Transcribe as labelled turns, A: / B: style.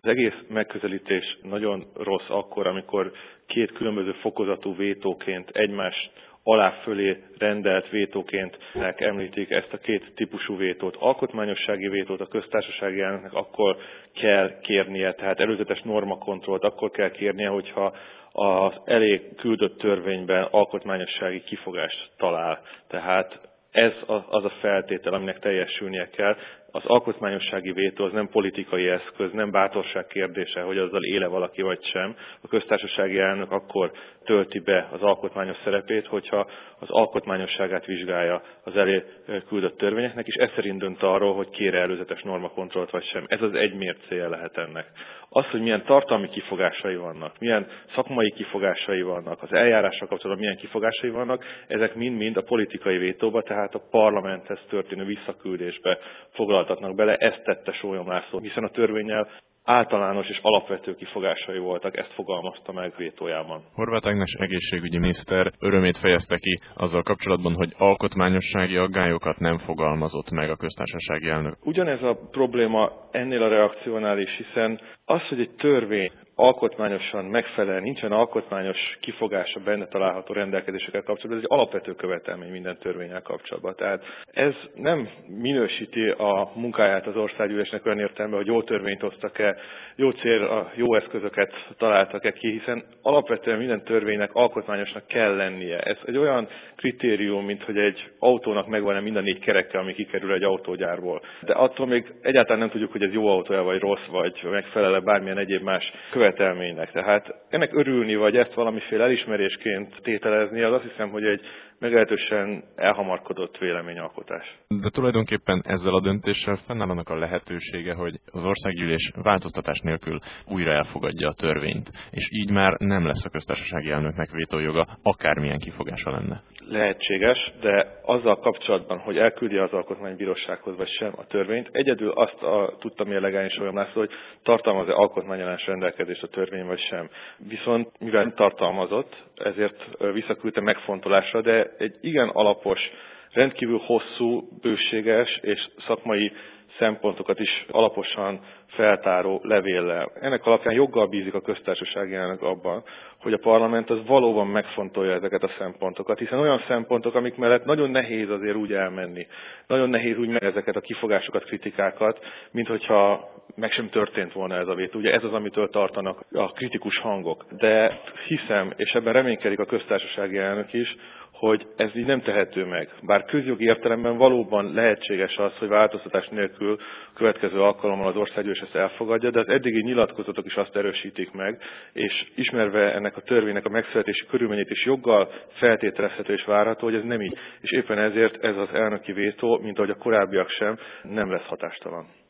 A: Az egész megközelítés nagyon rossz akkor, amikor két különböző fokozatú vétóként egymás alá-fölé rendelt vétóként említik ezt a két típusú vétót. Alkotmányossági vétót a köztársasági elnöknek akkor kell kérnie, tehát előzetes normakontrollt akkor kell kérnie, hogyha az elé küldött törvényben alkotmányossági kifogást talál. Tehát ez az a feltétel, aminek teljesülnie kell. Az alkotmányossági vétó az nem politikai eszköz, nem bátorság kérdése, hogy azzal éle valaki vagy sem. A köztársasági elnök akkor tölti be az alkotmányos szerepét, hogyha az alkotmányosságát vizsgálja az elé küldött törvényeknek, és ez szerint dönt arról, hogy kér előzetes normakontrollt vagy sem. Ez az egy mércéje lehet ennek. Az, hogy milyen tartalmi kifogásai vannak, milyen szakmai kifogásai vannak, az eljárással kapcsolatban milyen kifogásai vannak, ezek mind-mind a politikai vétóba, tehát a parlamenthez történő visszaküldésbe foglaltatnak bele. Ezt tette Sólyom László, hiszen a törvénnyel általános és alapvető kifogásai voltak, ezt fogalmazta meg vétójában.
B: Horváth Ágnes egészségügyi miniszter örömét fejezte ki azzal kapcsolatban, hogy alkotmányossági aggályokat nem fogalmazott meg a köztársasági elnök.
A: Ugyanez a probléma ennél a reakciónál is, hiszen az, hogy egy törvény alkotmányosan megfelel, nincsen alkotmányos kifogása benne található rendelkezésekkel kapcsolatban, ez egy alapvető követelmény minden törvénnyel kapcsolatban. Tehát ez nem minősíti a munkáját az országgyűlésnek olyan értelemben, hogy jó törvényt hoztak-e, jó célra, jó eszközöket találtak-e ki, hiszen alapvetően minden törvénynek alkotmányosnak kell lennie. Ez egy olyan kritérium, mint hogy egy autónak megvan-e mind a 4 kereke, ami kikerül egy autógyárból. De attól még egyáltalán nem tudjuk, hogy ez jó autó vagy rossz, vagy megfelel-e bármilyen egyéb más követelménynek. Tehát ennek örülni, vagy ezt valamiféle elismerésként tételezni, az azt hiszem, hogy egy meglehetősen elhamarkodott véleményalkotás.
B: De tulajdonképpen ezzel a döntéssel fennáll annak a lehetősége, hogy az országgyűlés változtatás nélkül újra elfogadja a törvényt, és így már nem lesz a köztársasági elnöknek vétójoga, akármilyen kifogása lenne.
A: Lehetséges, de azzal kapcsolatban, hogy elküldi az alkotmánybírósághoz vagy sem a törvényt, egyedül azt tudta mérlegelni Sólyom László, hogy tartalmaz-e alkotmányellenes rendelkezést a törvény vagy sem. Viszont mivel nem tartalmazott, ezért visszaküldte megfontolásra, de egy igen alapos, rendkívül hosszú, bőséges és szakmai szempontokat is alaposan feltáró levéllel. Ennek alapján joggal bízik a köztársasági elnök abban, hogy a parlament az valóban megfontolja ezeket a szempontokat, hiszen olyan szempontok, amik mellett nagyon nehéz azért úgy elmenni. Nagyon nehéz úgy meg ezeket a kifogásokat, kritikákat, mint hogyha meg sem történt volna ez a vét. Ugye ez az, amitől tartanak a kritikus hangok. De hiszem, és ebben reménykedik a köztársasági elnök is, hogy ez így nem tehető meg. Bár közjogi értelemben valóban lehetséges az, hogy változtatás nélkül következő alkalommal az országgyűlés ezt elfogadja, de az eddigi nyilatkozatok is azt erősítik meg, és ismerve ennek a törvénynek a megszületési körülményét is joggal feltételezhető és várható, hogy ez nem így. És éppen ezért ez az elnöki vétó, mint ahogy a korábbiak sem, nem lesz hatástalan.